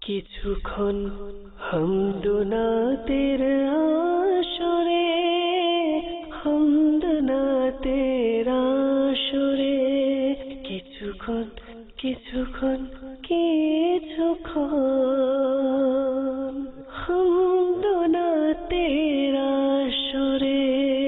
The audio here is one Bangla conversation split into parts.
কিছুক্ষণ হামদনাতের আসরে, হামদনাতের আসরে, কিছুক্ষণ কিছুক্ষণ কিছুক্ষণ হামদনাতের আসরে।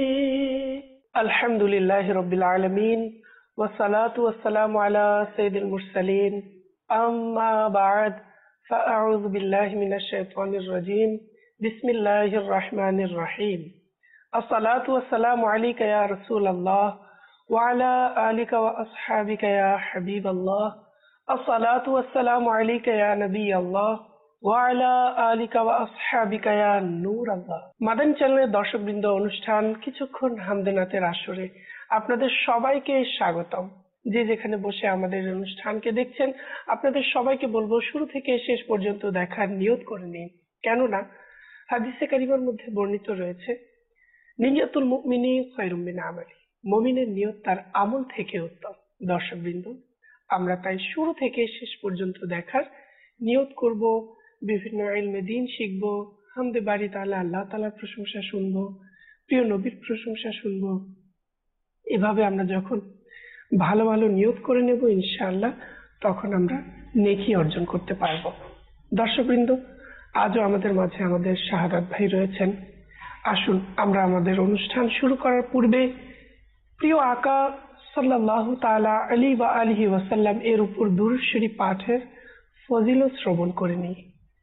আলহামদুলিল্লাহি রাব্বিল আলামিন ওয়াসসালাতু ওয়াসসালামু আলা সাইয়্যিদিল মুরসালিন আম্মা বা'দ فأعوذ بالله من الشيطان الرجيم بسم الله الرحمن الرحيم الصلاة والسلام عليك يا رسول الله وعلى آلك وأصحابك يا حبيب الله الصلاة والسلام عليك يا نبي الله وعلى آلك وأصحابك يا نور الله মাদানী চ্যানেলের দর্শকবৃন্দ, অনুষ্ঠান কিছুক্ষণ হামদনাতের আসরে আপনাদের সবাইকে স্বাগতম। যে যেখানে বসে আমাদের অনুষ্ঠানকে দেখছেন, আপনাদের সবাইকে বলবো শুরু থেকে শেষ পর্যন্ত দেখার নিয়ত করে নিন। কেননা হাদিসে কারিমার মধ্যে বর্ণিত রয়েছে, নিয়তুল মুমিনি খায়রুম মিন আমালি, মুমিনের নিয়ত তার আমল থেকে উত্তম। দর্শকবৃন্দ, আমরা তাই শুরু থেকে শেষ পর্যন্ত দেখার নিয়ত করব, বিভিন্ন ইলমে দ্বীন শিখব, হামদে বাড়ি তাআলা আল্লাহ তাআলার প্রশংসা শুনবো, প্রিয় নবীর প্রশংসা শুনবো। এভাবে আমরা যখন ভালো ভালো নিয়ত করে নেব, ইনশাআল্লাহ তখন আমরা নেকি অর্জন করতে পারবো। দর্শকবৃন্দ, আজও আমাদের মাঝে আমাদের শাহাদাত ভাই রয়েছেন। আসুন আমরা আমাদের অনুষ্ঠান শুরু করার পূর্বে প্রিয় আকা সাল্লাল্লাহু তাআলা আলাইহি ওয়া আলিহি ওয়াসাল্লাম এর উপর দুরূদ শরীফ পাঠের ফজিলত শ্রবণ করে নিই।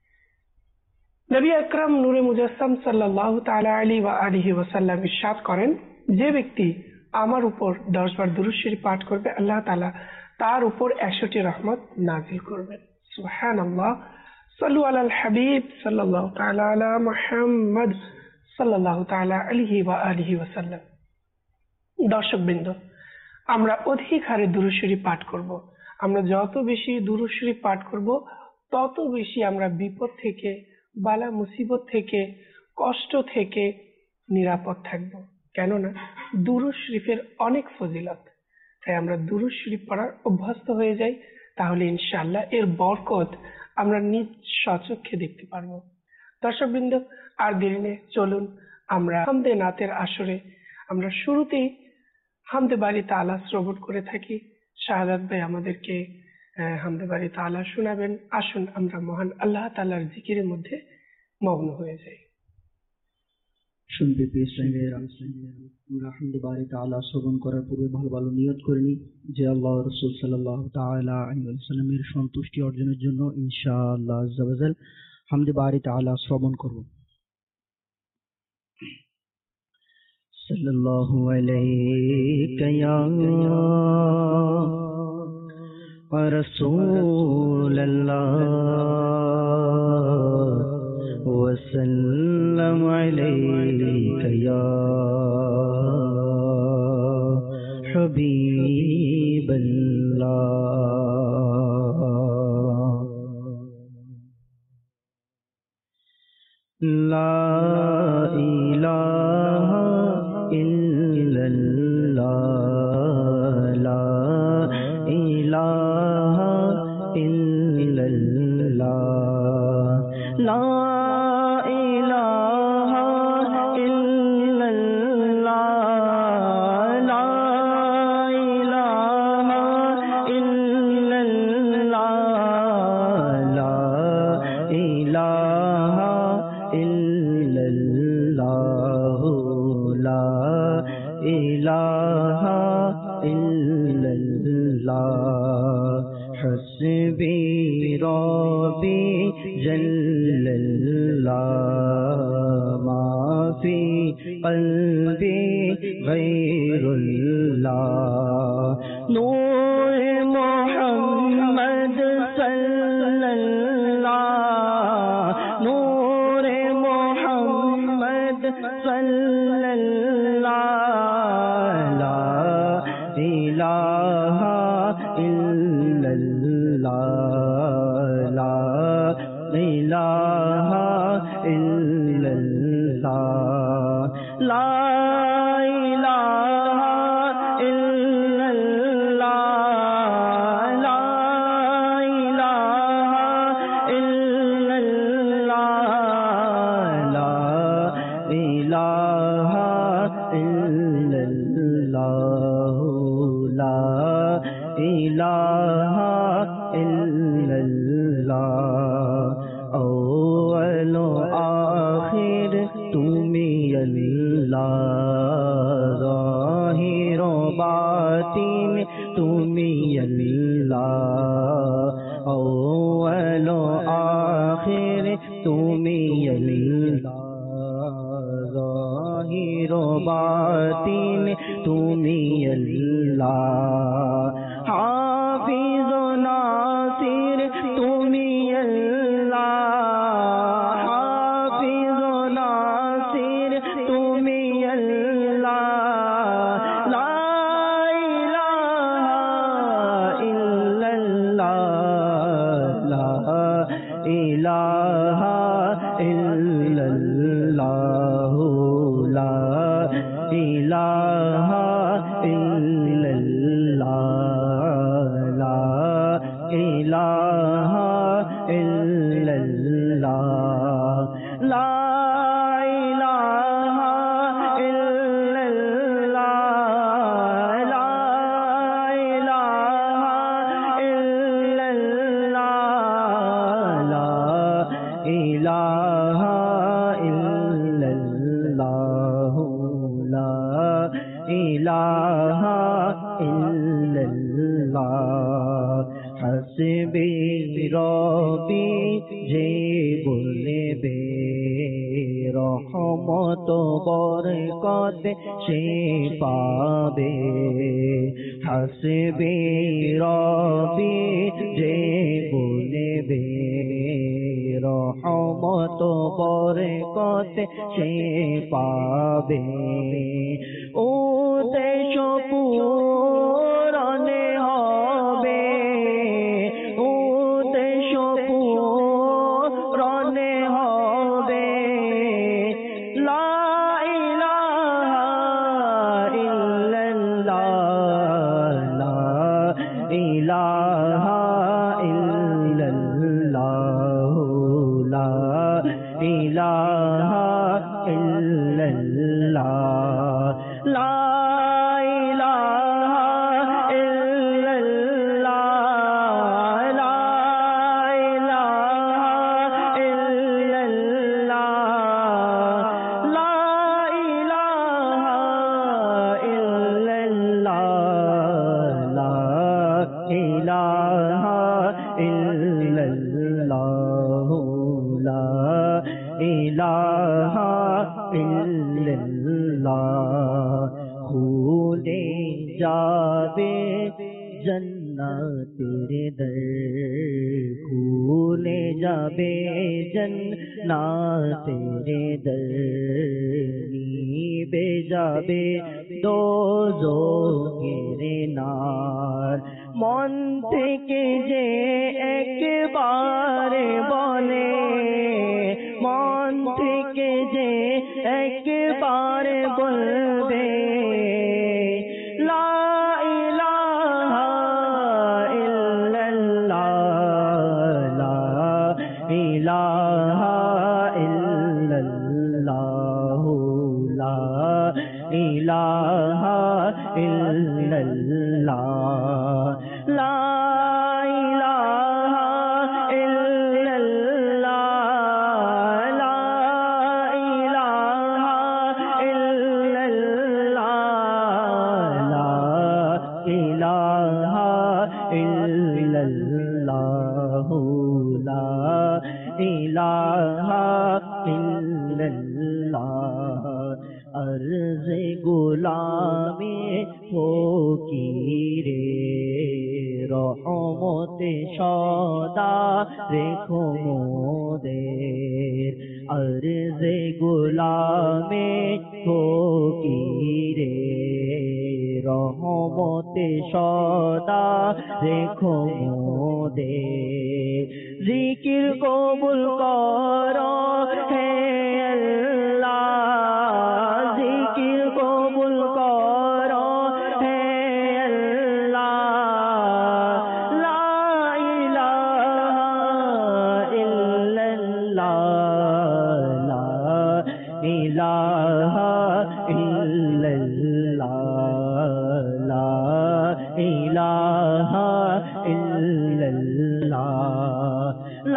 নবী আকরাম নূরে মুজাসসাম সাল্লাল্লাহু তাআলা আলাইহি ওয়া আলিহি ওয়াসাল্লাম ইরশাদ করেন, যে ব্যক্তি আমার উপর 10 বার দুরূদ শরীফ পাঠ করবে, আল্লাহ তাআলা তার উপর 100টি রহমত নাযিল করবেন। সুবহানাল্লাহ। সাল্লু আলাল হাবিব সাল্লাল্লাহু তাআলা আলা মুহাম্মদ সাল্লাল্লাহু তাআলা আলাইহি ওয়া আলিহি ওয়াসাল্লাম। দর্শকবৃন্দ, আমরা অধিক হারে দুরূদ শরীফ পাঠ করব। আমরা যত বেশি দুরূদ শরীফ পাঠ করব, তত বেশি আমরা বিপদ থেকে, বালা মুসিবত থেকে, কষ্ট থেকে নিরাপদ থাকব। কেননা দুরূদ শরীফের অনেক ফজিলত। তাই আমরা দুরূদ শরীফ পড়ার অভ্যস্ত হয়ে যাই, তাহলে ইনশাআল্লাহ এর বরকত আমরা নিজ স্বচক্ষে দেখতে পারবো। দর্শকবৃন্দ, আর দেরি নেই, চলুন আমরা হামদে নাতের আসরে আমরা শুরুতেই হামদে বাড়ি তাআলা শ্রবণ করে থাকি। শাহাদাত ভাই আমাদেরকে হামদে বাড়ি তাআলা শোনাবেন। আসুন আমরা মহান আল্লাহ তাআলার জিকিরের মধ্যে মগ্ন হয়ে যাই। শুনতে আমরা হামদে বাড়ি তাআলা শ্রবণ করার পূর্বে ভালো ভালো নিয়ত করে নিই যে আল্লাহ রাসূল সাল্লাল্লাহু তাআলা আলাইহি ওয়াসাল্লামের সন্তুষ্টি অর্জনের জন্য ইনশাআল্লাহ আযজা ওয়া জাল হামদে বাড়ি তাআলা শ্রবণ করব। সাল্লাল্লাহু আলাইকা ইয়া রাসূলুল্লাহ وسلم عليك يا حبيب الله لا إله إلا الله لا إله إلا الله لا حسبي ربي جل الله ما في قلبي غير الله نور محمد صلى الله نور محمد صلى الله لا إله إلا الله لا إله إلا الله لا إله إلا الله لا إله إلا अल्लाह अव्वल आखिर तुमी अल्लाह ज़ाहिर बातिन तुमी अल्लाह अव्वल आखिर तुमी अल्लाह ज़ाहिर बातिन तुमी अल्लाह हाफिज़ नासिर तुमी अल्लाह हाफिज़ नासिर तुमी अल्लाह ला इलाहा इल्लल्लाह ला इलाहा इल्लल्लाह ला इलाहा इल्लल्लाह ला इलाहा इल्लल्लाह ला इलाहा इल्लल्लाह ला इलाहा इल्लल्लाह ला इलाहा इल्लल्लाह ला इलाहा इल्लल्लाह हस्बी रब्बी जे बोलबे रहमत बरकत से पाबे हस्बी रब्बी जे बोलबे रहमत बरकत से पाबे उद्देश्य पूरণ হবে উদ্দেশ্য পূরণ হবে লা ইলাহা ইল্লাল্লাহ লা ইলাহা ইল্লাল্লাহ লা ইলাহা ইল্লাল্লাহ লা ইলাহা ইল্লাল্লাহ লা ইলাহা ইল্লাল্লাহ লা ইলাহা ইল্লাল্লাহ লা ইলাহা ইল্লাল্লাহ লা ইলাহা ইল্লাল্লাহ খুলে যাবে जन्नतेर दर खुले जाबे जन्नतेर दर नीबे जाबे दोज़खेर नार मन थेके जे एकबार बोले मन थेके जे एकबार बोलबे ला इलाहा इल्लल्लाह ला इलाहा इल्लल्लाह ला इलाहा इल्लल्लाह ला इलाहा इल्लल्लाह ला इलाहा इल्लल्लाह ला इलाहा इल्लल्लाह ला इलाहा इल्लल्लाह अर्ज़ गुलामी फकीरे रहमते सदा रेखो मोদের अर्ज़ गुलामी फकीरे रहमते सदा रेखो मोদের जिकिर कबूल करो हे अल्लाह जिकिर कबूल करो हे अल्लाह ला इलाहा इल्लल्लाह ला इलाहा इल्लल्लाह ला इलाहा इल्लल्लाह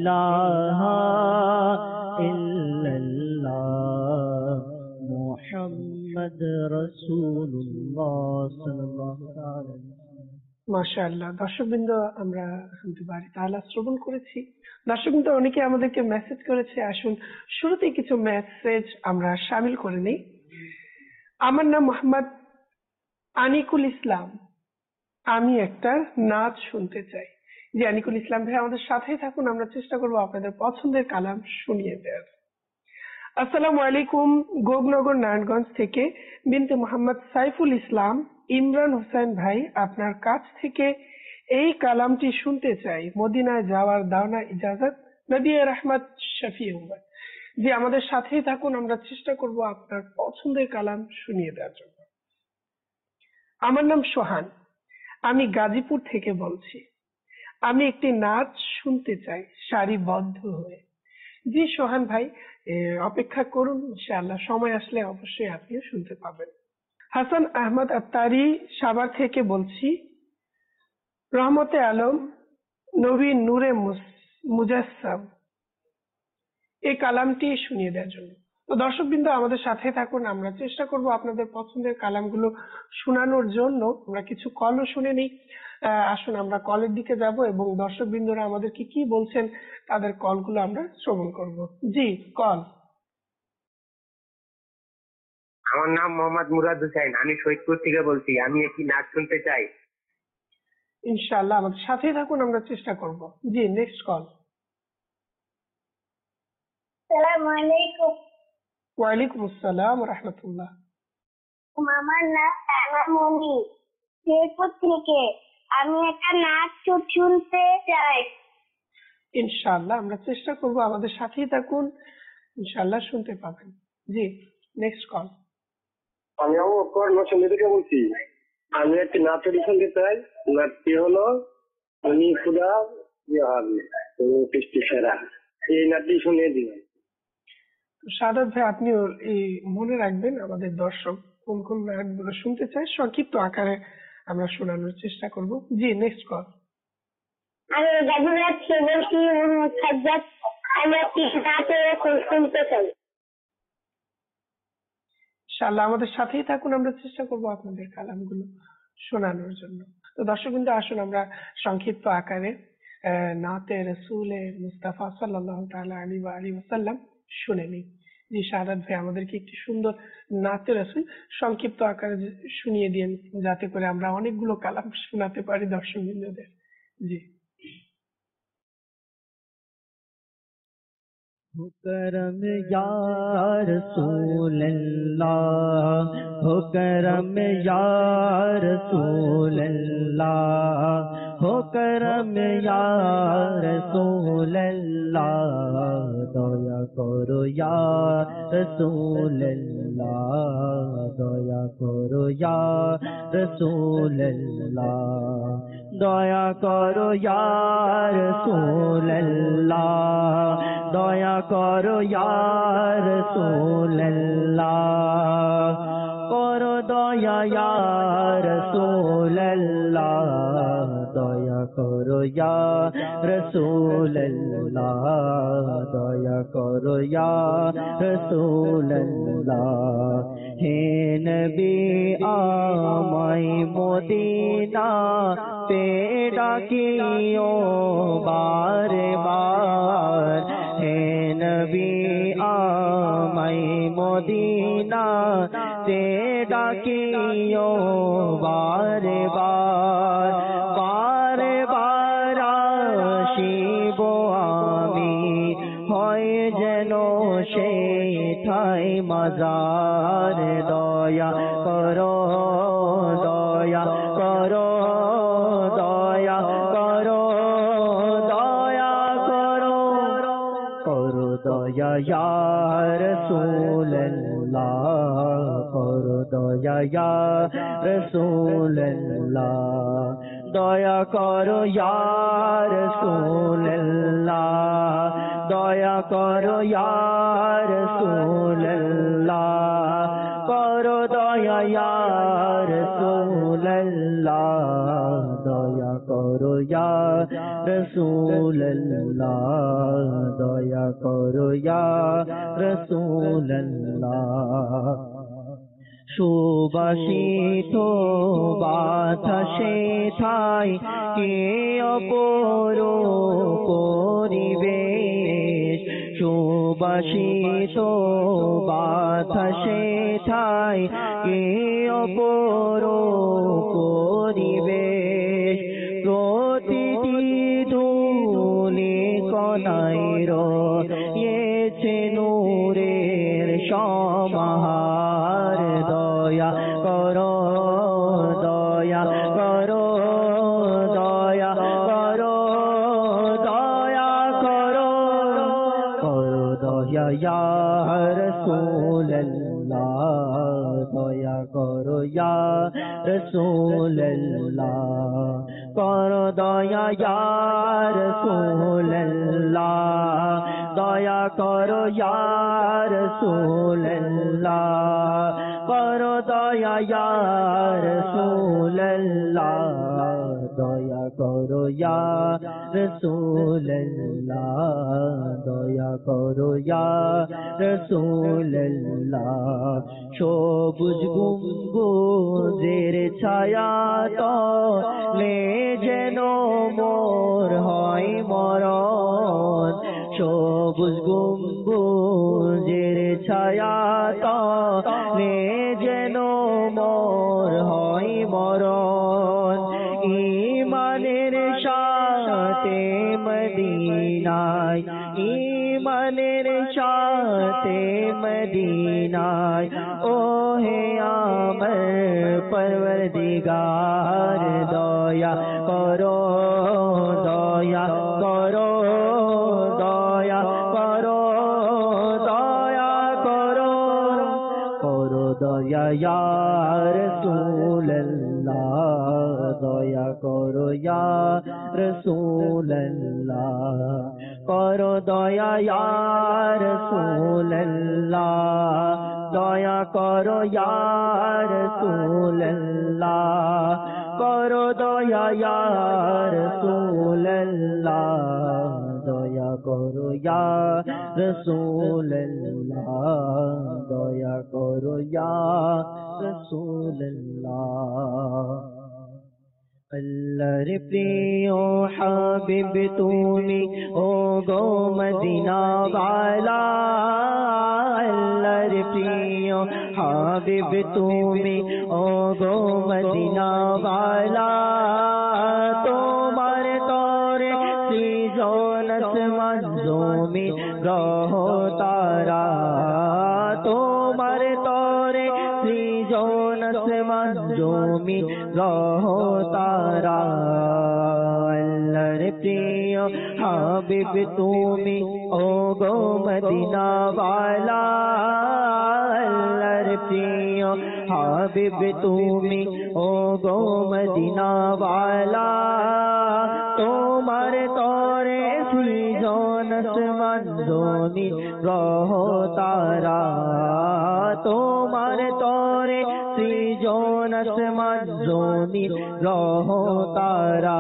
ইলাহা ইল্লাল্লাহ মুহাম্মদ রাসূলুল্লাহ সাল্লাল্লাহু আলাইহি ওয়াসাল্লাম। মাশাআল্লাহ। দর্শকবৃন্দ, আমরা আলহামদুলিল্লাহ তাআলা শ্রবণ করেছি। দর্শকবৃন্দ, অনেকে আমাদেরকে মেসেজ করেছে। আসুন শুরুতেই কিছু মেসেজ আমরা শামিল করে নেই। আমার নাম মোহাম্মদ আনিকুল ইসলাম, আমি একটা নাচ শুনতে চাই। জি আনিকুল ইসলাম ভাই, আমাদের সাথেই থাকুন, আমরা চেষ্টা করবো আপনাদের পছন্দের কালাম শুনিয়ে দেওয়ার। আসসালামু আলাইকুম। গোগনগর নারায়ণগঞ্জ থেকে বিনতে মোহাম্মদ সাইফুল ইসলাম ইমরান হোসেন ভাই, আপনার কাছ থেকে এই কালামটি শুনতে চাই। মদিনায় যাওয়ার দাও না ইজাজত, নবী রাহমাত শফি উম্মত। জি আমাদের সাথেই থাকুন, আমরা চেষ্টা করব আপনার পছন্দের কালাম শুনিয়ে দেওয়ার জন্য। আমার নাম সোহান, আমি গাজীপুর থেকে বলছি। আমি একটি নাচ শুনতে চাই সারিবদ্ধ হয়ে। জি সোহান ভাই, অপেক্ষা করুন, ইনশাআল্লাহ সময় আসলে অবশ্যই আপনিও শুনতে পাবেন। হাসান আহমদ আত্তারি সাভার থেকে বলছি। রহমতে আলম নবী নূরে মুজাসসাম, এই কালামটি শুনিয়ে দেওয়ার জন্য। তো দর্শকবৃন্দ আমাদের সাথে থাকুন, আমরা চেষ্টা করব আপনাদের পছন্দের কালামগুলো শোনানোর জন্য। আমরা কিছু কলও শুনে নিই। আসুন আমরা কলের দিকে যাব এবং দর্শকবৃন্দরা আমাদেরকে কি বলছেন তাদের কলগুলো আমরা শ্রবণ করব। জি কল। আমার নাম মোহাম্মদ মুরাদ হোসেন, আমি শহীদপুর থেকে বলছি। আমি একটি নাচ শুনতে চাই। ইনশাআল্লাহ আমাদের সাথেই থাকুন, আমরা চেষ্টা করব। জি নেক্সট কল। আসসালামু আলাইকুম। ওয়ালাইকুম আসসালাম ওয়া রাহমাতুল্লাহ। আমার নাম রানামণি, শেরপুর থেকে। আমি একটা নাচ শুনতে চাই। ইনশাআল্লাহ আমরা চেষ্টা করব, আমাদের সাথেই থাকুন, ইনশাআল্লাহ শুনতে পাবেন। জি নেক্সট কল। আমি কর্মসূচি থেকে বলছি। আমি একটি নাচ শুনতে চাই। নাচটি হলো উনি খুদা কৃষ্টি সেরা। এই নাচটি শুনিয়ে দিবেন। সাদাত ভাই, আপনিও এই মনে রাখবেন আমাদের দর্শক কোন কোন নাটগুলো শুনতে চায়, সংক্ষিপ্ত আকারে আমরা শোনানোর চেষ্টা করব। জি নেক্সট কল। আমি গাজীপুর থেকে বলছি। সাজ্জাদ, আমি একটি নাচ শুনতে চাই। ইনশাআল্লাহ আমাদের সাথেই থাকুন, আমরা চেষ্টা করব আপনাদের কালামগুলো শোনানোর জন্য। তো দর্শকবৃন্দ আসুন আমরা সংক্ষিপ্ত আকারে নাতে রসুলে মুস্তাফা সাল্লাল্লাহু তাআলা আলাইহি ওয়াসাল্লাম শুনে নিই। জি শাহাদাত ভাই, আমাদেরকে একটি সুন্দর নাতে রসুল সংক্ষিপ্ত আকারে শুনিয়ে দিন, যাতে করে আমরা অনেকগুলো কালাম শোনাতে পারি দর্শকবৃন্দদের। জি। हो करम या रसूल अल्लाह, हो करम या रसूल अल्लाह, हो करम या रसूल अल्लाह, दया करो या रसूल अल्लाह, दया करो या रसूल अल्लाह, दया करो या रसूल अल्लाह, दया करो या रसूल अल्लाह, करो दया या रसूल अल्लाह, दया करो या रसूल अल्लाह, दया करो या रसूल अल्लाह। हे नबी आमाई मोदीना पेड़ा कियो बार बार, हे नबी आमाई मोदीना पेड़ा कियो बार बार, बार बार आशिब आमी হয় যেন সেই ঠাই মাজার, দয়া করো দয়া করো দয়া করো দয়া করো, করো দয়া ইয়া রাসূলুল্লাহ, করো দয়া ইয়া রাসূলুল্লাহ, দয়া করো ইয়া রাসূলুল্লাহ, দয়া করো ইয়া রাসূলুল্লাহ, করো দয়া ইয়া রাসূলুল্লাহ, দয়া করো ইয়া রাসূলুল্লাহ দয়া করো ইয়া রাসূলুল্লাহ সুবাসিত বাতাসে ঠাই কে অপর পরিবেশ সুবাসিত বাতাসে ঠাই কে অপর পরিবেশ প্রতিটি ধূলি কণায় রয়েছে নূরের সমাহার দয়া করো দয়া করো দয়া করো দয়া করো করো দয়া ইয়া রাসূলুল্লাহ দয়া করো ইয়া রাসূলুল্লাহ করো দয়া ইয়া রাসূলুল্লাহ দয়া করো ইয়া রাসূলুল্লাহ করো দয়া ইয়া রাসূলুল্লাহ দয়া করো ইয়া রাসূলুল্লাহ দয়া করো ইয়া রাসূলুল্লাহ সবুজ গম্বুজের ছায়া তলে যেন মোর হয় মরণ সবুজ গম্বুজের ছায়া তলে যেন মোর হয় মরণ ঈমানের সাথে মদিনায় ঈমানের সাথে মদিনায় ও হে আমার পরওয়ারদিগার দয়া করো দয়া করো দয়া করো দয়া করো করো দয়া ইয়া রাসূলুল্লাহ দয়া করো ইয়া রাসূলুল্লাহ করো দয়া ইয়া রাসূলুল্লাহ দয়া করো ইয়া রাসূলুল্লাহ করো দয়া ইয়া রাসূলুল্লাহ দয়া করো ইয়া রাসূলুল্লাহ দয়া করো ইয়া রাসূলুল্লাহ আল্লাহর প্রিয় হাবিব তুমি ও গো মদিনা ওয়ালা আল্লাহর প্রিয় হাবিব তুমি ও গো মদিনা ওয়ালা তোমার তরে সৃজন আসমান জমিন গ্রহ তারা তোমার তরে সৃজন আসমান জমিন গ্রহ তারা আল্লাহর প্রিয় হাবিব তুমি ও গো মদিনা ওয়ালা আল্লাহর প্রিয় হাবিব তুমি ও গো মদিনা ওয়ালা তোমার তরে সৃজন আসমান জমিন গ্রহ তারা তোমার তরে সৃজন আসমান জমিন গ্রহ তারা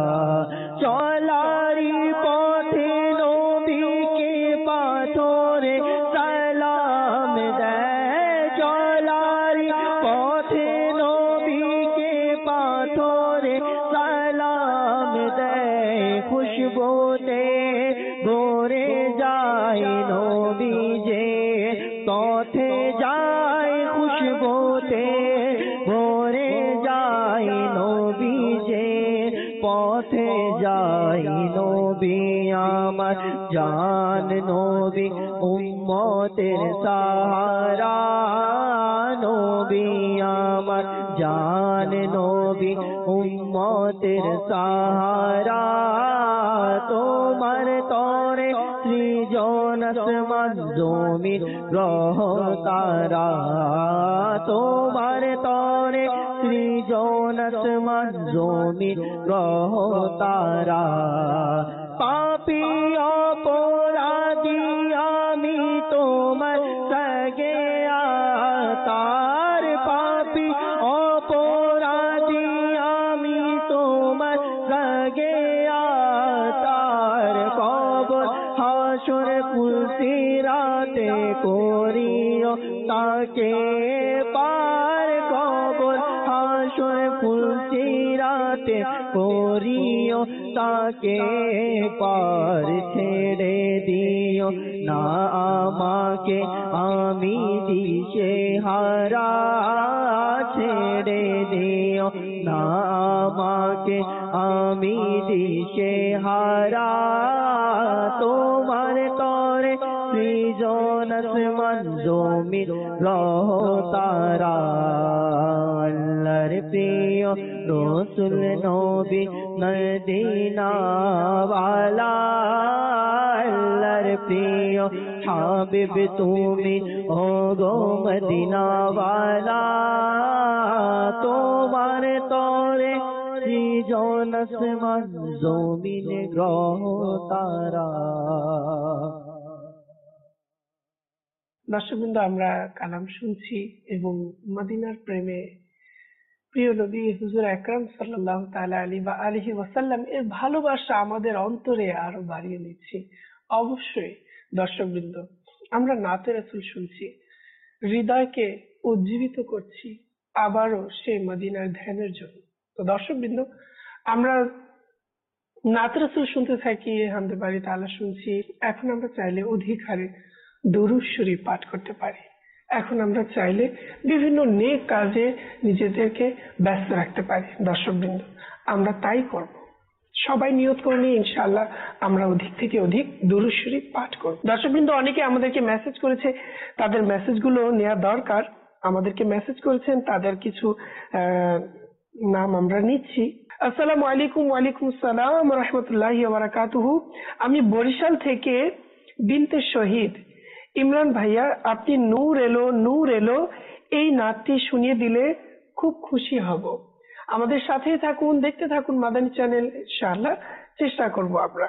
চলারি পথে নবীকে পাথরে সালাম দেয় চলারি পথে নবীকে পাথরে সালাম দেয় খুশবুতে ভরে যায় নবী যে পথে যায় খুশবুতে ভরে যায় নবী যে পথে যায় নবী আমার জান নবী উম্মতের সাহারা নবী আমার জান নবী উম্মতের সাহারা তোমার তরে সৃজন আসমান জমিন গ্রহ তারা তোমার তরে সৃজন আসমান জমিন গ্রহ তারা পাপী অপরাধী আমি তোমার সগে তার পাপী অপরাধী আমি তোমার লাগে তার কবর হাসর পুলসিরাতে করিও তাকে পার কবর হাসর পুলসিরাতে করিও তাকে পার ছেড়ে দিও না আমাকে আমি দিশে হারা ছেড়ে দিও না আমাকে আমি দিশে হারা তোমার তরে সৃজন আসমান জমিন গ্রহ তারা আল্লাহর প্রিয় রাসূল নবী মদিনা ওয়ালা আল্লাহর প্রিয় হাবিব তুমি ও গো মদিনা ওয়ালা তোমার তরে সৃজন আসমান জমিন গ্রহ তারা। দর্শকবৃন্দ, আমরা কালাম শুনছি এবং মদিনার প্রেমে প্রিয় নবী হুজুর আকরাম সাল্লাল্লাহু তাআলা আলাইহি ওয়াসাল্লাম এর ভালোবাসা আমাদের অন্তরে আরো বাড়িয়ে নিচ্ছি। অবশ্যই দর্শকবৃন্দ, আমরা নাতে রাসূল শুনছি, হৃদয়কে উজ্জীবিত করছি আবারও সেই মদিনার ধ্যানের জন্য। তো দর্শকবৃন্দ, আমরা নাতে রাসূল শুনতে থাকি, হামদে বাড়ি তাআলা শুনছি। এখন আমরা চাইলে অধিক হারে দুরূদ শরীফ পাঠ করতে পারি। এখন আমরা চাইলে বিভিন্ন নেক কাজে নিজেদেরকে ব্যস্ত রাখতে পারি। দর্শকবৃন্দ, আমরা তাই করব। সবাই নিয়ত করে নিয়ে ইনশাআল্লাহ আমরা অধিক থেকে অধিক দুরূদ শরীফ পাঠ করব। দর্শকবৃন্দ, অনেকে আমাদেরকে মেসেজ করেছে, তাদের মেসেজগুলো নেওয়া দরকার। আমাদেরকে মেসেজ করেছেন, তাদের কিছু নাম আমরা নিচ্ছি। আসসালামু আলাইকুম। ওয়ালাইকুম আসসালাম ওয়া রাহমাতুল্লাহি ওয়া বারাকাতুহু। আমি বরিশাল থেকে বিনতে শহীদ ইমরান ভাইয়া, আপনি নূর এলো এই নাতটি শুনিয়ে দিলে খুব খুশি হব। আমাদের সাথেই থাকুন, দেখতে থাকুন মাদানী চ্যানেল, ইনশাআল্লাহ চেষ্টা করব আমরা।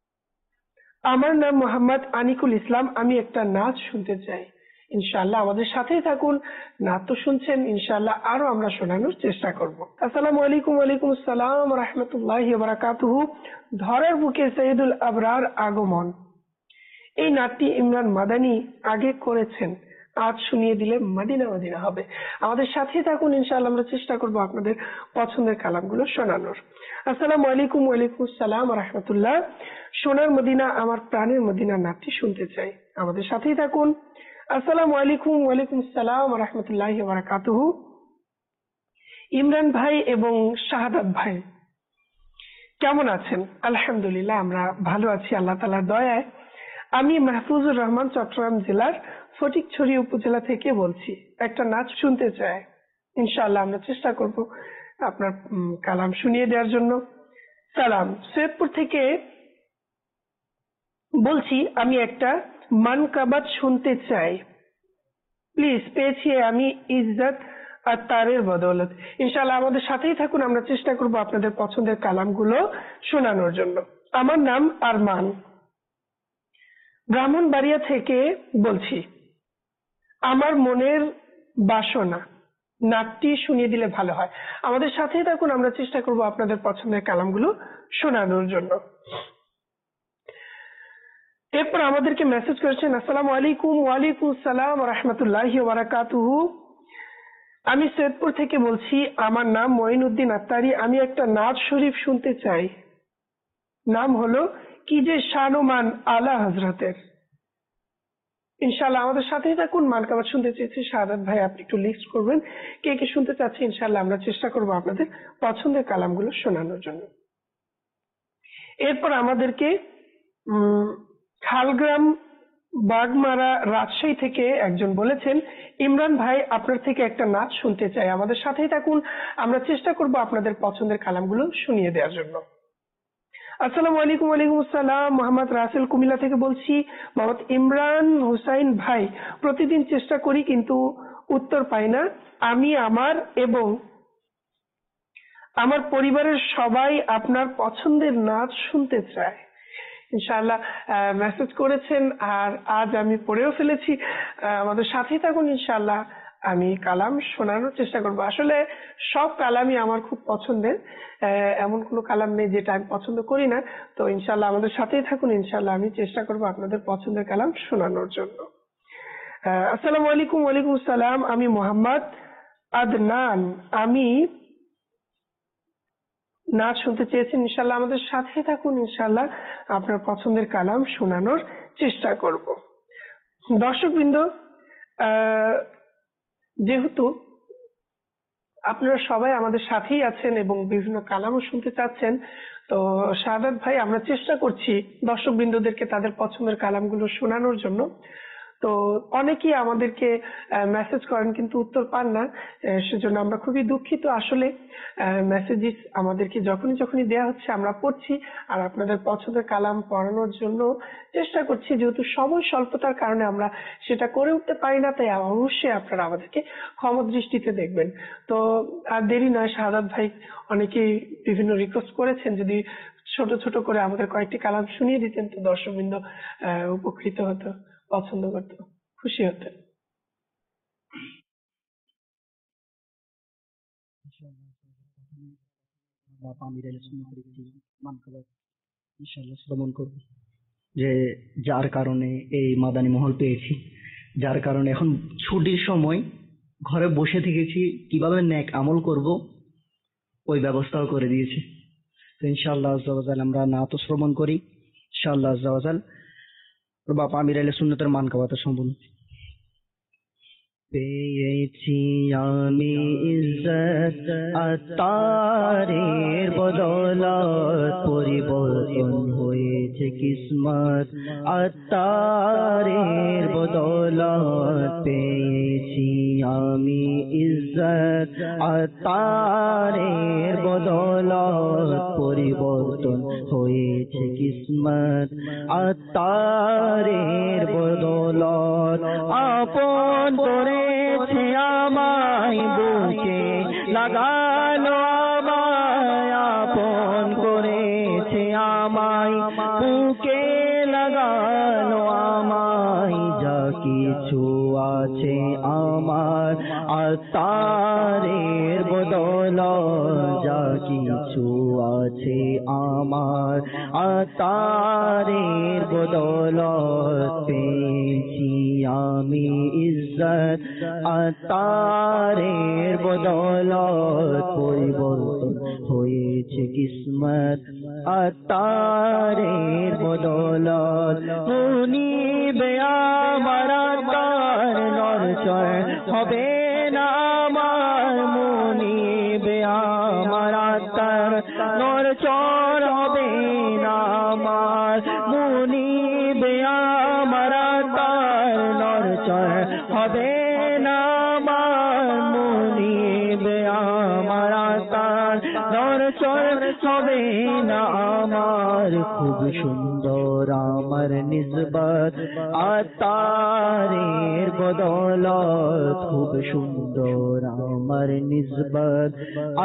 আমার নাম মোহাম্মদ আনিকুল ইসলাম, আমি একটা নাচ শুনতে চাই। ইনশাআল্লাহ আমাদের সাথেই থাকুন, নাচ তো শুনছেন, ইনশাআল্লাহ আরো আমরা শোনানোর চেষ্টা করব। আসসালামু আলাইকুম। ওয়ালাইকুম আসসালাম ওয়া রাহমাতুল্লাহি ওয়া বারাকাতুহু। ধরার বুকে সৈয়দুল আবরার আগমন, এই নাটটি ইমরান মাদানী আগে করেছেন, আজ শুনিয়ে দিলে মদিনা মদিনা হবে। আমাদের সাথেই থাকুন, ইনশাআল্লাহ আমরা চেষ্টা করব আপনাদের পছন্দের কালামগুলো শোনানোর। আসসালামু আলাইকুম। ওয়ালাইকুম আসসালাম ওয়া রাহমাতুল্লাহ। সোনার মদিনা আমার প্রাণের মদিনা নাটটি শুনতে চাই। আমাদের সাথেই থাকুন। আসসালামু আলাইকুম। ওয়ালাইকুম আসসালাম ওয়া রাহমাতুল্লাহি ওয়া বারাকাতুহু। ইমরান ভাই এবং শাহাদাত ভাই কেমন আছেন? আলহামদুলিল্লাহ আমরা ভালো আছি আল্লাহ তাআলার দয়ায়। আমি মাহফুজুর রহমান চট্টগ্রাম জেলার ফটিকছড়ি উপজেলা থেকে বলছি, একটা নাচ শুনতে চাই। ইনশাআল্লাহ আমরা চেষ্টা করব আপনার কালাম শুনিয়ে দেওয়ার জন্য। সালাম, সৈয়দপুর থেকে বলছি, আমি একটা মানকাবাত শুনতে চাই প্লিজ। পেয়েছি আমি ইজ্জত আর তারের বদৌলত। ইনশাআল্লাহ আমাদের সাথেই থাকুন, আমরা চেষ্টা করব আপনাদের পছন্দের কালামগুলো শোনানোর জন্য। আমার নাম আরমান, ব্রাহ্মণবাড়িয়া থেকে বলছি। আমার মনের বাসনা নাটটি শুনিয়ে দিলে ভালো হয়। আমাদের সাথেই থাকুন, আমরা চেষ্টা করব আপনাদের পছন্দের কালামগুলো শোনানোর জন্য। এরপর আমাদেরকে মেসেজ করেছেন, আসসালামু আলাইকুম। ওয়ালাইকুম আসসালাম ওয়া রাহমাতুল্লাহি ওয়া বারাকাতুহু। আমি সৈয়দপুর থেকে বলছি, আমার নাম মঈনউদ্দিন আত্তারি, আমি একটা নাচ শরীফ শুনতে চাই। নাম হলো কি যে শানুমান আলা হযরতের। ইনশাআল্লাহ আমাদের সাথেই থাকুন। মানকাবাত শুনতে চেয়েছি শাহাদাত ভাই, আপনি একটু লিস্ট করবেন কে কে শুনতে চাচ্ছে। ইনশাআল্লাহ আমরা চেষ্টা করব আপনাদের পছন্দের কালামগুলো শোনানোর জন্য। এরপর আমাদেরকে খালগ্রাম বাগমারা রাজশাহী থেকে একজন বলেছেন, ইমরান ভাই আপনার থেকে একটা নাচ শুনতে চাই। আমাদের সাথেই থাকুন, আমরা চেষ্টা করব আপনাদের পছন্দের কালামগুলো শুনিয়ে দেওয়ার জন্য। আসসালামু আলাইকুম। ওয়ালাইকুম আসসালাম। মোহাম্মদ রাসেল কুমিল্লা থেকে বলছি। মোহাম্মদ ইমরান হুসাইন ভাই, প্রতিদিন চেষ্টা করি কিন্তু উত্তর পাই না। আমি আমার এবং আমার পরিবারের সবাই আপনার পছন্দের নাচ শুনতে চাই। ইনশাআল্লাহ মেসেজ করেছেন আর আজ আমি পড়েও ফেলেছি। আমাদের সাথেই থাকুন, ইনশাআল্লাহ আমি কালাম শোনানোর চেষ্টা করব। আসলে সব কালামই আমার খুব পছন্দের, এমন কোনো কালাম নেই যেটা আমি পছন্দ করি না। তো ইনশাল্লাহ আমাদের সাথেই থাকুন, ইনশাল্লাহ আমি চেষ্টা করব আপনাদের পছন্দের কালাম শোনানোর জন্য। আসসালামু আলাইকুম। ওয়ালাইকুম আসসালাম। আমি মোহাম্মদ আদনান। আমি নাচ শুনতে চেয়েছেন, ইনশাল্লাহ আমাদের সাথেই থাকুন, ইনশাল্লাহ আপনার পছন্দের কালাম শোনানোর চেষ্টা করব। দর্শকবৃন্দ, আহ যেহেতু আপনারা সবাই আমাদের সাথেই আছেন এবং বিভিন্ন কালামও শুনতে চাচ্ছেন, তো শাহাদাত ভাই আমরা চেষ্টা করছি দর্শকবৃন্দদেরকে তাদের পছন্দের কালামগুলো শোনানোর জন্য। তো অনেকেই আমাদেরকে মেসেজ করেন কিন্তু উত্তর পান না, সেজন্য আমরা খুবই দুঃখিত। আসলে মেসেজেস আমাদেরকে যখনই দেওয়া হচ্ছে আমরা পড়ছি আর আপনাদের পছন্দের কালাম পড়ানোর জন্য চেষ্টা করছি। যেহেতু সময় স্বল্পতার কারণে আমরা সেটা করে উঠতে পারি না, তাই অবশ্যই আপনারা আমাদেরকে ক্ষমা দৃষ্টিতে দেখবেন। তো আর দেরি নয়, শাহাদাত ভাই অনেকেই বিভিন্ন রিকোয়েস্ট করেছেন যদি ছোট ছোট করে আমাদের কয়েকটি কালাম শুনিয়ে দিতেন তো দর্শকবৃন্দ উপকৃত হতো, পছন্দ করতো, খুশি হতেন। বাবা আমির আলী সুন্নাতের একটি মানকাবাত ইনশাআল্লাহ শ্রবণ করব, যে যার কারণে এই মাদানী মহল পেয়েছি, যার কারণে এখন ছুটির সময় ঘরে বসে থেকেছি, কিভাবে নেক আমল করব ওই ব্যবস্থাও করে দিয়েছে। তো ইনশাআল্লাহ আজ্জা ওয়া জাল আমরা নাত শ্রবণ করি ইনশাআল্লাহ আজ্জা ওয়া জাল। বাবা আমির আলী সুন্নাতের মানকাবাত সম্পূর্ণ পেয়েছি আমি ইজ্জত আতারের বদৌলত, পরিবর্তন হয়েছে কিসমত আতারের বদৌলত। পেয়েছি আমি ইজ্জত আতারের বদৌলত, পরিবর্তন হয়েছে কিসমত আতারের বদৌলত। আপন করে আমায় বুকে লাগালো, আমায় আপন করেছে আমায় বুকে লাগালো, আমায় যা কিছু আছে আমার আতারের বদৌলত, যা কিছু আছে আমার আতারের বদৌলত। পেয়েছি আমি ইজ্জত আতারের বদৌলত, পরিবর্তন হয়েছে কিসমত আতারের বদৌলত। মুনিবে আমার আতার নড়চড় হবে না আমার, মুনিবে আমার আতার নড়চড় হবে না আমার, মুনিবে আমার আতার নড়চড় হবে না আমার, মুনিবে আমার আতার নড়চড় হবে না আমার। খুব সুন্দর আমার নিসবত আতারের বদৌলত, খুব সুন্দর আমার নিসবত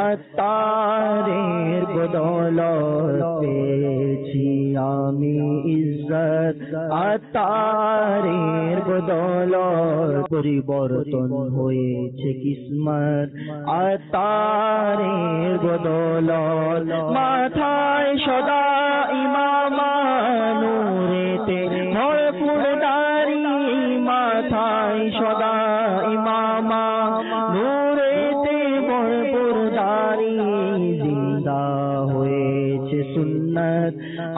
আতারের বদৌলত। পেয়েছি আমি ইজ্জত আতারের বদৌলত, পরিবর্তন হয়েছে কিসমত আতারের বদৌলত। মাথায় সদা ইমামা নূরেতে ভরপুর দাড়ি, মাথায় সদা ইমামা নূরেতে ভরপুর দাড়ি। জিন্দা হয়েছে সুন্নত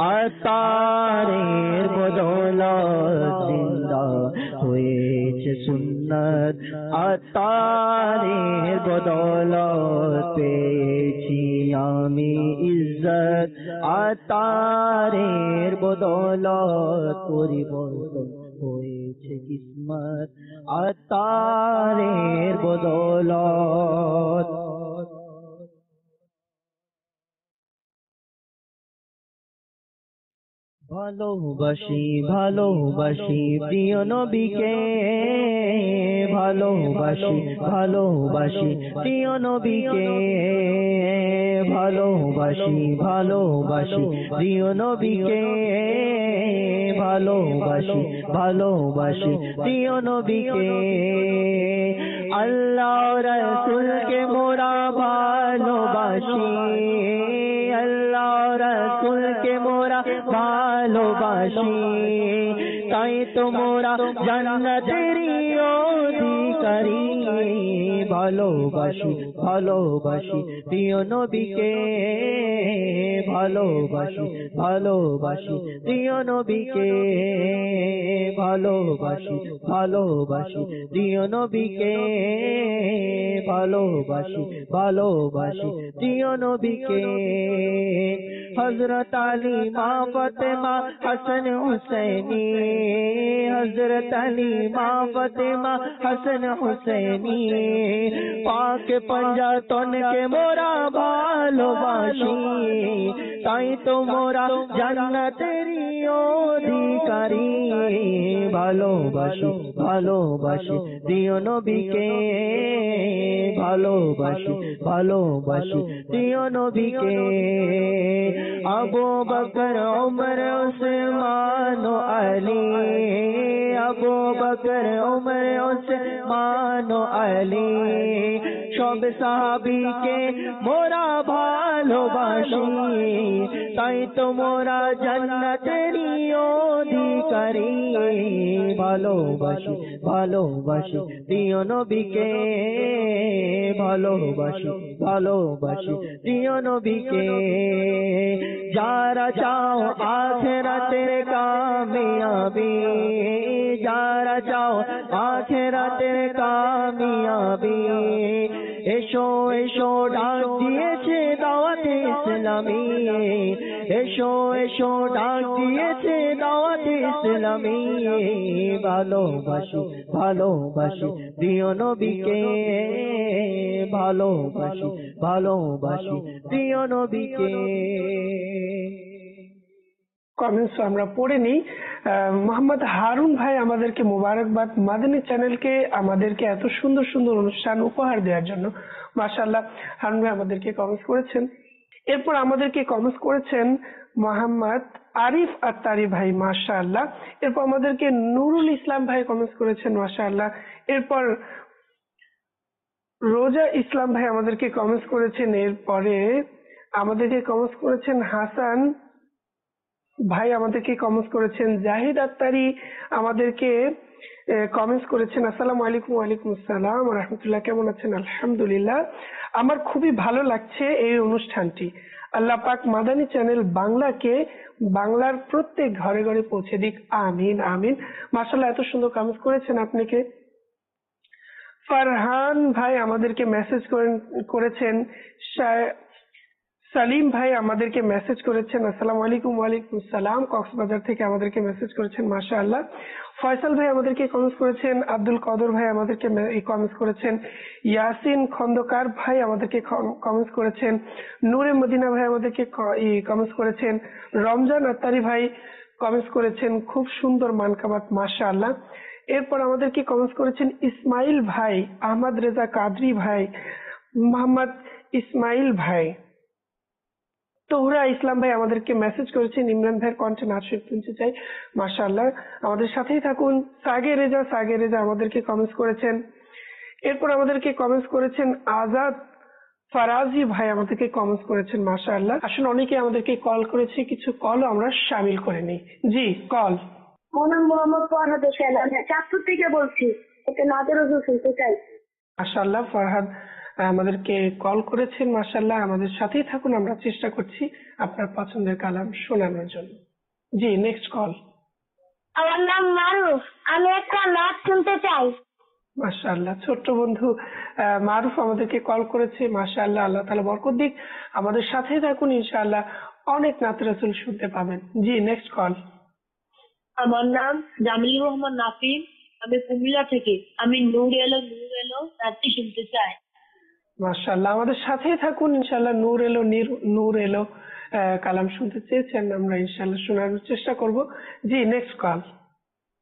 আতারের বদৌলত, জিন্দা হয়েছে সুন্নত আতারের বদৌলত। পেয়েছি আমি ইজ্জত আতারের বদৌলত, পরিবর্তন হয়েছে কিসমত আতারের বদৌলত। ভালোবাসি ভালোবাসি প্রিয় নবীকে, ভালোবাসি ভালোবাসি প্রিয় নবীকে ভালোবাসি ভালোবাসি প্রিয় নবীকে ভালোবাসি ভালোবাসি প্রিয় নবীকে আল্লাহ রাসূলকে মোরা ভালোবাসি আল্লাহ রাসূলকে মোরা ভালোবাসি তাই তো মোরা জান্নাতেরই অধিকারী ভালোবাসি ভালোবাসি প্রিয় নবীকে ভালোবাসি ভালোবাসি প্রিয় নবীকে ভালোবাসি ভালোবাসি প্রিয় নবীকে ভালোবাসি ভালোবাসি প্রিয় নবীকে হযরত আলী মা ফাতেমা হাসান হুসাইনি হযরত আলী মা ফাতেমা হাসান হুসাইনি পাক পঞ্জাতনকে মোরা ভালোবাসি তাই তো মোরা জান্নাতেরই অধিকারী ভালোবাসি ভালোবাসি প্রিয় নবীকে ভালোবাসি ভালোবাসি প্রিয় নবীকে আবু বকর উমর উসমান ও আলী আবু বকর উমর উসমান ও আলী সব সাহাবীকে মোরা ভালোবাসি তাই তো মোরা জান্নাতেরই অধিকারী ভালোবাসি ভালোবাসি প্রিয় নবীকে ভালোবাসি ভালোবাসি প্রিয় নবীকে যারা চাও আখিরাতের কামিয়াবি যারা চাও আখিরাতের কামিয়াবি এসো এসো ডাক দিয়েছে দাওয়াতে ইসলামী এসো এসো ডাক দিয়েছে দাওয়াতে ইসলামী ভালোবাসি ভালোবাসি প্রিয় নবীকে ভালোবাসি ভালোবাসি প্রিয় নবীকে কমেন্টস আমরা পড়ে নিই। মোহাম্মদ হারুন ভাই আমাদেরকে মোবারকবাদ মাদানী চ্যানেলকে আমাদেরকে এত সুন্দর সুন্দর অনুষ্ঠান উপহার দেওয়ার জন্য। মাশাআল্লাহ, হারুন ভাই আমাদেরকে কমেন্টস করেছেন। এরপর আমাদেরকে কমেন্টস করেছেন মোহাম্মদ আরিফ আত্তারি ভাই, মাশাআল্লাহ। এরপর আমাদেরকে নুরুল ইসলাম ভাই কমেন্টস করেছেন, মাশাআল্লাহ। এরপর রোজা ইসলাম ভাই আমাদেরকে কমেন্টস করেছেন। এরপরে আমাদেরকে কমেন্টস করেছেন হাসান ভাই, আমাদেরকে কমেন্টস করেছেন জাহিদ আত্তারি, আমাদেরকে কমেন্টস করেছেন আসসালামু আলাইকুম। ওয়ালাইকুম আসসালাম ওয়া রাহমাতুল্লাহ। কেমন আছেন? আলহামদুলিল্লাহ, আমার খুবই ভালো লাগছে এই অনুষ্ঠানটি। আল্লাহ পাক মাদানী চ্যানেল বাংলাকে বাংলার প্রত্যেক ঘরে ঘরে পৌঁছে দিক, আমিন আমিন। মাশাআল্লাহ, এত সুন্দর কমেন্টস করেছেন আপনাকে। ফারহান ভাই আমাদেরকে মেসেজ করেছেন। সালিম ভাই আমাদেরকে মেসেজ করেছেন আসসালামু আলাইকুম। ওয়ালাইকুম আসসালাম, কক্সবাজার থেকে আমাদেরকে মেসেজ করেছেন, মাশাআল্লাহ। ফয়সাল ভাই আমাদেরকে কমেন্টস করেছেন। আব্দুল কদর ভাই আমাদেরকে কমেন্টস করেছেন। ইয়াসিন খন্দকার ভাই আমাদেরকে কমেন্টস করেছেন। নূরে মদিনা ভাই আমাদেরকে কমেন্টস করেছেন। রমজান আত্তারি ভাই কমেন্টস করেছেন, খুব সুন্দর মানকাবাত, মাশাআল্লাহ। এরপর আমাদেরকে কমেন্টস করেছেন ইসমাইল ভাই, আহমদ রেজা কাদরি ভাই, মোহাম্মদ ইসমাইল ভাই, তোহরা ইসলাম ভাই আমাদেরকে মেসেজ করেছেন। ইমরান ভাইয়ের কণ্ঠে নাচ শুনতে চাই, মাশাআল্লাহ। আমাদের সাথেই থাকুন। সাগে রেজা আমাদেরকে কমেন্টস করেছেন। এরপর আমাদেরকে কমেন্টস করেছেন আজাদ ফারাজি ভাই, আমাদেরকে কমেন্টস করেছেন, মাশাআল্লাহ। আসলে অনেকে আমাদেরকে কল করেছে, কিছু কলও আমরা শামিল করে নিই। জি, কল। আমার নাম মোহাম্মদ ফরহাদ হোসেন, আমি চাঁদপুর থেকে বলছি। একটা নাতের ওষুধ শুনতে চাই। মাশাআল্লাহ, ফরহাদ আমাদেরকে কল করেছেন, মাশাআল্লাহ। আমাদের সাথেই থাকুন, আমরা চেষ্টা করছি আপনার পছন্দের কালাম শোনানোর জন্য। জি, নেক্সট কল। আমার নাম মারুফ, আমি একটা নাচ শুনতে চাই। মাশাআল্লাহ, ছোট্ট বন্ধু মারুফ আমাদেরকে কল করেছে, মাশাআল্লাহ। আল্লাহ তাআলা বরকত দিক, আমাদের সাথেই থাকুন, ইনশাআল্লাহ অনেক নাত রাসূল শুনতে পাবেন। জি, নেক্সট কল। আমার নাম জামিলুর রহমান নাফিম, আমি কুমিল্লা থেকে। আমি নূর এলো রাত্রি শুনতে চাই। মাশাআল্লাহ, আমাদের সাথেই থাকুন, ইনশাআল্লাহ নূর এলো কালাম শুনতে চেয়েছেন, আমরা ইনশাআল্লাহ শোনার চেষ্টা করব। জি, নেক্সট কল।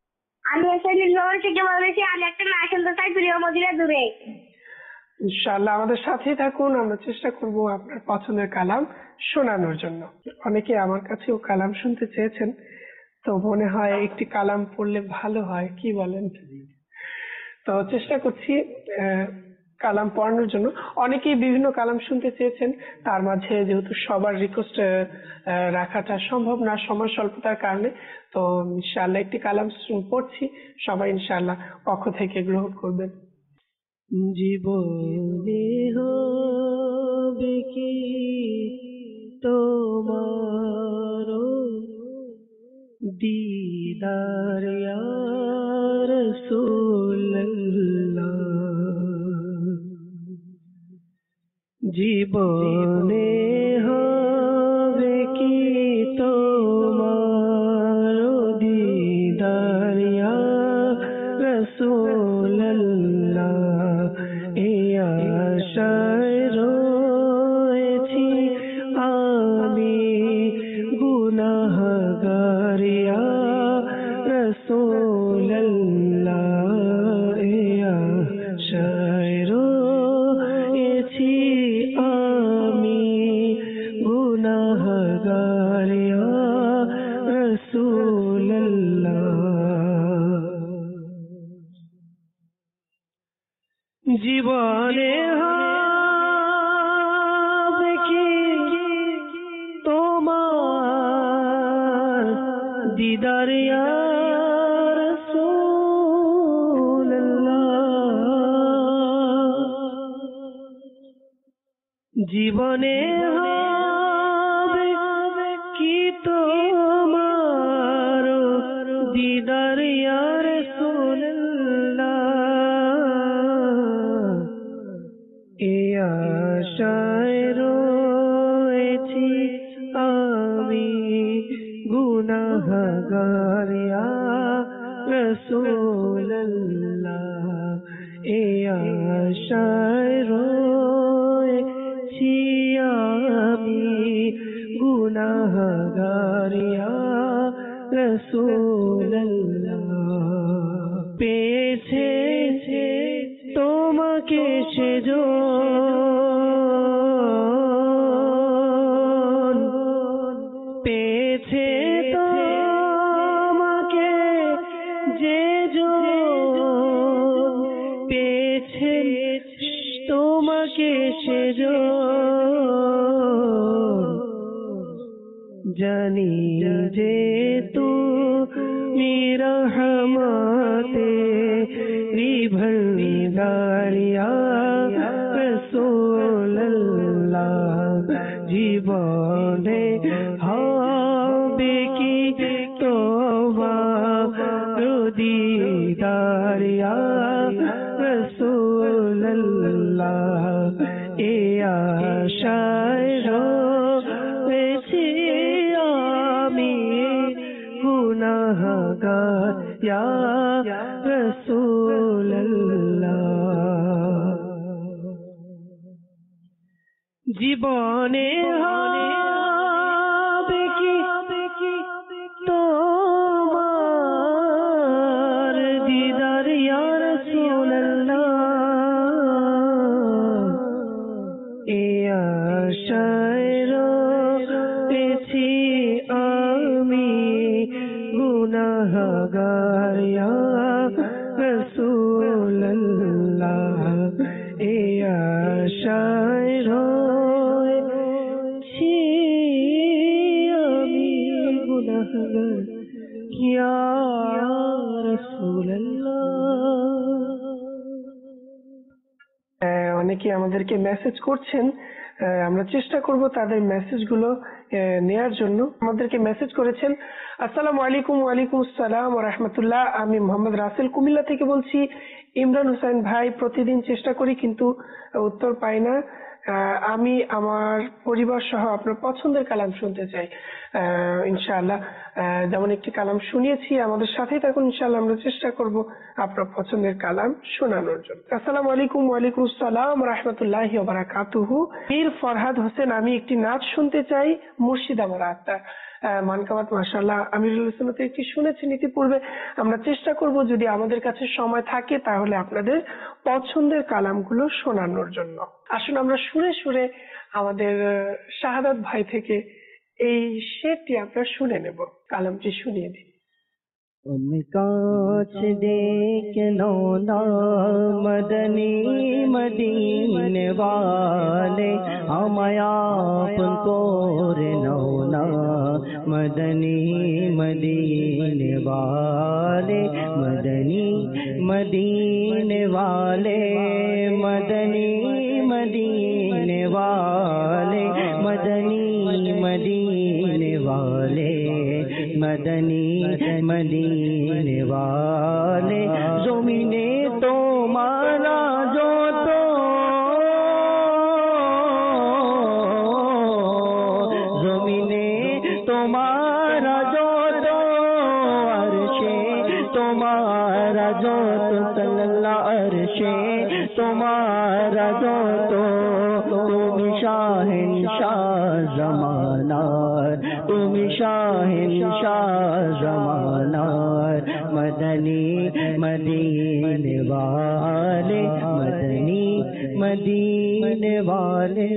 আমি এসএনএস ভবন থেকে বলছি, আমি একটা নাচ শুনতে চাই প্রিয় মদিনা দূরে। ইনশাআল্লাহ আমাদের সাথেই থাকুন, আমরা চেষ্টা করব আপনার পছন্দের কালাম শোনানোর জন্য। অনেকে আমার কাছেও কালাম শুনতে চেয়েছেন, তো মনে হয় একটি কালাম পড়লে ভালো হয়, কি বলেন? তো চেষ্টা করছি কালাম পড়ানোর জন্য। অনেকেই বিভিন্ন কালাম শুনতে চেয়েছেন, তার মাঝে যেহেতু সবার রিকোয়েস্ট রাখাটা সম্ভব না সময় স্বল্পতার কারণে, তো ইনশাআল্লাহ একটি কালাম পড়ছি, সবাই ইনশাআল্লাহ পক্ষ থেকে গ্রহণ করবেন। জীবনে হবে কি তোমার দিদার ইয়া রাসূলুল্লাহ, জীবনে হবে কি তোমার দিদার ইয়া রাসূলুল্লাহ, এই আশায় রয়েছি আমি গুনাহগার ইয়া রাসূলুল্লাহ, এই আশায় রয়েছি আমি গুনাহগার ইয়া রাসূলুল্লাহ। জীবনে হবে কি তোমার দিদার ইয়া রাসূলুল্লাহ, জীবনে হবে কি তোমার দিদার ইয়া রাসূলুল্লাহ, এই আশায় রয়েছি আমি গুনাহগার ইয়া রাসূলুল্লাহ, এই আশায় রয়েছি আমি গুনাহগার ইয়া রাসূলুল্লাহ। পেয়েছে তোমাকে সেজন, পেয়েছে তোমাকে যেজন, পেয়েছে তোমাকে সেজন, জানি যে তুমি রহমতে ভন্ডার ইয়া রাসূলুল্লাহ, জীবনে হবে কি তোমার দিদার ইয়া রাসূলুল্লাহ, এই আশায় রয়েছি আমি গুনাহগার ইয়া রাসূলুল্লাহ। জীবনে হবে কি তোমার দিদার ইয়া রাসূলুল্লাহ, এই আশায় রয়েছি আমি গুনাহগার ইয়া রাসূলুল্লাহ, এই আশায় রয়েছি আমি গুনাহগার ইয়া রাসূলুল্লাহ। অনেকে আমাদেরকে মেসেজ করছেন, আমরা চেষ্টা করব তাদের মেসেজগুলো নেয়ার জন্য। আমাদেরকে মেসেজ করেছেন, আসসালামু আলাইকুম। ওয়ালাইকুম আসসালাম ওয়া রাহমাতুল্লাহ। আমি মোহাম্মদ রাসেল কুমিল্লা থেকে বলছি। ইমরান হোসেন ভাই, প্রতিদিন চেষ্টা করি কিন্তু উত্তর পাই না। আমি আমার পরিবার সহ আপনার পছন্দের কালাম শুনতে চাই। ইনশাআল্লাহ যেমন একটি কালাম শুনিয়েছি, আমাদের সাথেই থাকুন, ইনশাআল্লাহ আমরা চেষ্টা করব আপনার পছন্দের কালাম শোনানোর জন্য। আসসালামু আলাইকুম। ওয়ালাইকুম আসসালাম রাহমাতুল্লাহি ওয়া বারাকাতুহু। মীর ফরহাদ হোসেন, আমি একটি নাচ শুনতে চাই, মুর্শিদ আমার আত্মা। মানকাবাত মাশাআল্লাহ আমিরুল ইসলামতে একটি শুনেছেন ইতিপূর্বে। আমরা চেষ্টা করব যদি আমাদের কাছে সময় থাকে তাহলে আপনাদের পছন্দের কালামগুলো শোনানোর জন্য। আসুন আমরা সুরে সুরে আমাদের শাহাদাত ভাই থেকে এই শেরটি আমরা শুনে নেব, কালামটি শুনিয়ে দিই। কাছ দেখনো না মদনী মদিনে वाले আমায় আপন করে নাও না মদনী মদিনে वाले মদনী মদিনে वाले মদনী মদিনে वाले মদনী মদিনে वाले मदनी मदीने वाले ज़मीने तुम्हारा जो तो ज़मीने तुम्हारा जो तो अर्शे तुम्हारा जो तो सल्लल्लाहु अर्शे तुम्हारा जो तो तुम शाहिंशाह ज़माना तुम शाहिंशाह ज़माना मदनी मदीने वाले मदनी मदीने वाले।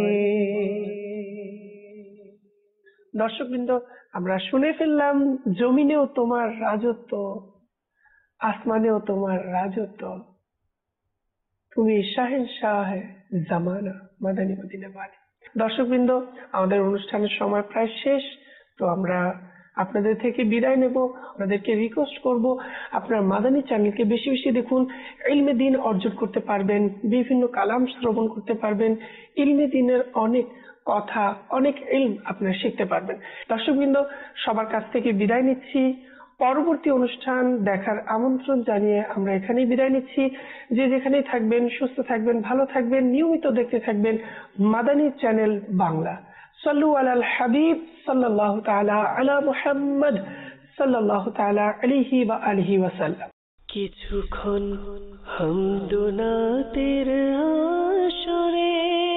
দর্শকবৃন্দ, আমরা শুনে ফেললাম জমিনেও তোমার রাজত্ব, আসমানেও তোমার রাজত্ব, তুমি শাহেনশাহ জামানা মাদানী মদিনা वाले। দর্শকবৃন্দ, আমাদের অনুষ্ঠানের সময় প্রায় শেষ, তো আমরা আপনাদের থেকে বিদায় নেব। আপনাদেরকে রিকোয়েস্ট করব আপনার মাদানী চ্যানেলকে বেশি বেশি দেখুন, ইলমে দ্বীন অর্জন করতে পারবেন, বিভিন্ন কালাম শ্রবণ করতে পারবেন, ইলমে দ্বীনের অনেক কথা, অনেক ইলম আপনারা শিখতে পারবেন। দর্শকবৃন্দ, সবার কাছ থেকে বিদায় নিচ্ছি। পরবর্তী অনুষ্ঠান দেখার আমন্ত্রণ জানিয়ে আমরা এখানেই বিদায় নিচ্ছি। যে যেখানেই থাকবেন সুস্থ থাকবেন, ভালো থাকবেন, নিয়মিত দেখতে থাকবেন মাদানী চ্যানেল বাংলা। সাল্লু আলাল হাবিব সাল্লাল্লাহু তাআলা আলা মুহাম্মদ সাল্লাল্লাহু তাআলা আলাইহি ওয়া আলিহি ওয়াসাল্লাম। কিছুক্ষণ হামদুনাতের আসরে,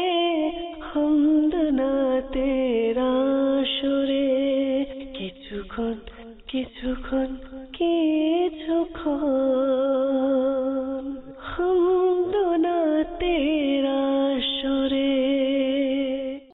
হামদুনাতের আসরে, কিছুক্ষণ কিছুক্ষণ কিছুক্ষণ